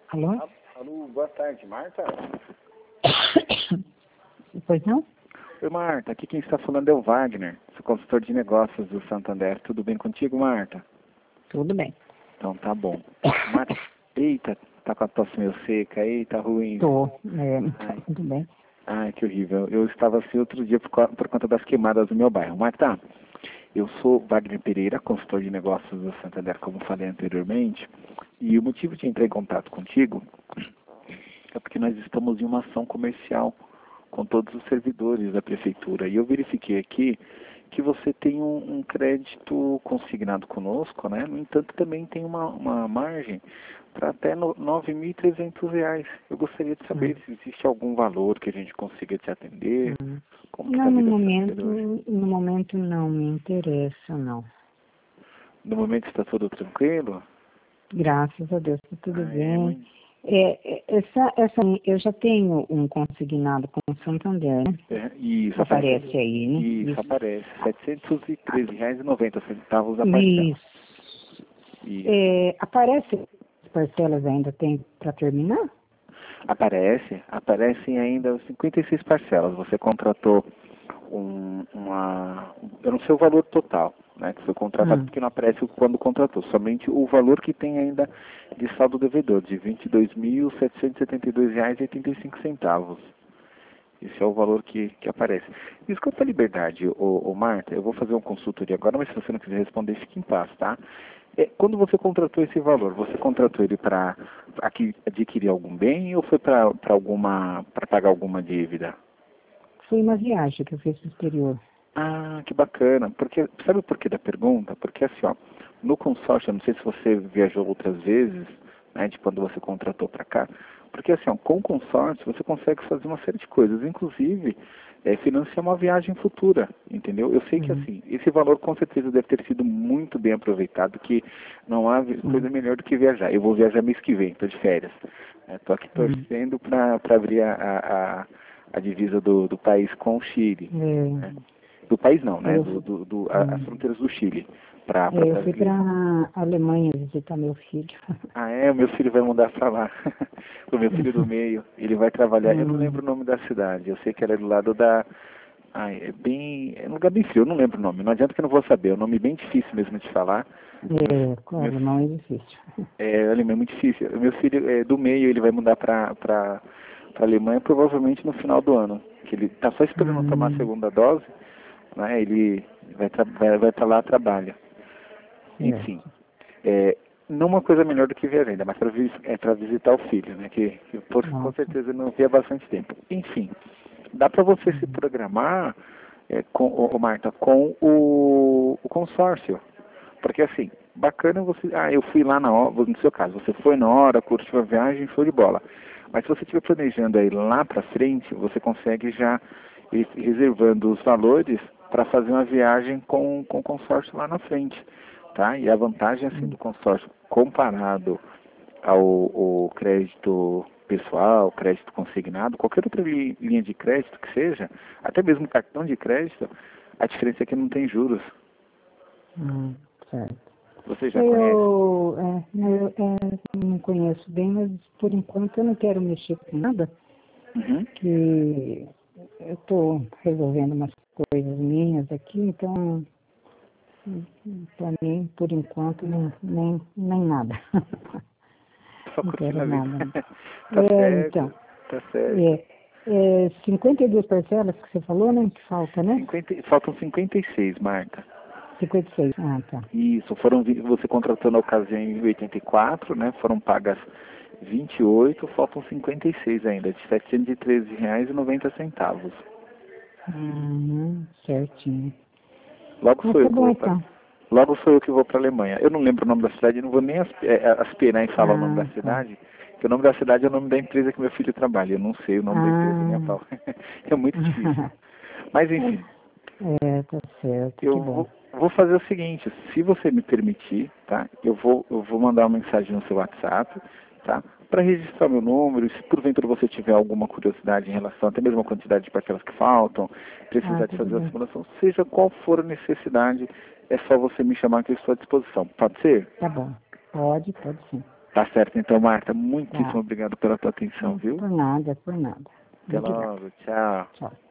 Alô? Alô, boa tarde, Marta? Pois não? Oi, Marta, aqui quem está falando é o Wagner, sou consultor de negócios do Santander. Tudo bem contigo, Marta? Tudo bem. Então tá bom. Marta, eita, tá com a tosse meio seca, eita, ruim. Ai. Tudo bem. Ai, que horrível. Eu estava assim outro dia por conta das queimadas do meu bairro. Marta, eu sou Wagner Pereira, consultor de negócios do Santander, como falei anteriormente, e o motivo de entrar em contato contigo é porque nós estamos em uma ação comercial com todos os servidores da prefeitura. E eu verifiquei aqui que você tem um crédito consignado conosco, né? No entanto, também tem uma margem para até R$ 9.300. Eu gostaria de saber se existe algum valor que a gente consiga te atender. Como que tá Não, a no vida financeira hoje? momento não me interessa, não. No momento está tudo tranquilo? Graças a Deus, tá tudo bem. Mãe? Eu já tenho um consignado com o Santander, né? Isso, Aparece aí, né? Isso, aparece. R$ 713,90 a parcela. Isso. Isso. Aparece as parcelas ainda tem para terminar? Aparecem ainda 56 parcelas. Você contratou eu não sei o valor total, né, que foi contratado, porque não aparece quando contratou, somente o valor que tem ainda de saldo devedor, de R$ 22.772,85. Esse é o valor que aparece. Desculpa a liberdade, Marta, eu vou fazer uma consultoria agora, mas se você não quiser responder, fique em paz, tá? Quando você contratou esse valor, você contratou ele para adquirir algum bem ou foi para pagar alguma dívida? Foi uma viagem que eu fiz para o exterior. Ah, que bacana. Porque, sabe o porquê da pergunta? Porque assim, ó, no consórcio, eu não sei se você viajou outras vezes, né, de quando você contratou para cá, porque assim, ó, com o consórcio você consegue fazer uma série de coisas, inclusive financiar uma viagem futura, entendeu? Eu sei que assim, esse valor com certeza deve ter sido muito bem aproveitado, que não há coisa melhor do que viajar. Eu vou viajar mês que vem, estou de férias. Estou aqui torcendo para abrir a divisa do país com o Chile. Né? Do país não, né? As fronteiras do Chile. Eu fui para a Alemanha visitar meu filho. Ah, o meu filho vai mudar para lá. O meu filho do meio, ele vai trabalhar, eu não lembro o nome da cidade, eu sei que era do lado da... é um lugar bem frio, eu não lembro o nome, não adianta que eu não vou saber, é um nome bem difícil mesmo de falar. Claro, não é difícil. O alemão é muito difícil. O meu filho do meio, ele vai mudar para a Alemanha provavelmente no final do ano, que ele está só esperando tomar a segunda dose, né? Ele vai para lá, trabalha. Enfim, não uma coisa melhor do que ver ainda, mas para visitar o filho, né? Que com certeza não vê há bastante tempo. Enfim, dá para você se programar, Marta, com o consórcio. Porque assim, bacana você... eu fui lá na hora, no seu caso, você foi na hora, curtiu a viagem, show de bola. Mas se você estiver planejando aí lá para frente, você consegue já ir reservando os valores para fazer uma viagem com o consórcio lá na frente, tá? E a vantagem assim do consórcio comparado ao crédito pessoal, crédito consignado, qualquer outra linha de crédito que seja, até mesmo cartão de crédito, a diferença é que não tem juros. Certo. Você já conhece? Eu não conheço bem, mas por enquanto eu não quero mexer com nada, que eu estou resolvendo umas coisas minhas aqui, então para mim, por enquanto, nem nada. Só Não curtindo quero a vida. nada. Tá certo, Então, tá certo. 52 parcelas que você falou, né? Que falta, né? Faltam 56, Marta. 56, tá. Isso, você contratou na ocasião em 84, né? Foram pagas 28, faltam 56 ainda, de R$ 713,90. Certinho. Logo sou eu que vou Então. Logo sou eu que vou para a Alemanha. Eu não lembro o nome da cidade, não vou nem aspirar em falar o nome da cidade, porque o nome da cidade é o nome da empresa que meu filho trabalha. Eu não sei o nome da empresa nem a pau. É muito difícil. Mas enfim. Tá certo, que Eu bom. vou fazer o seguinte, se você me permitir, tá? Eu vou mandar uma mensagem no seu WhatsApp, tá? Para registrar meu número, e se porventura você tiver alguma curiosidade em relação até mesmo à quantidade de parcelas que faltam, precisar de fazer a simulação, seja qual for a necessidade, é só você me chamar que eu estou à disposição. Pode ser? Tá bom. Pode sim. Tá certo, então, Marta. Muitíssimo Tá. obrigado pela tua atenção, viu? Por nada, por nada. Até logo. Tchau. Tchau.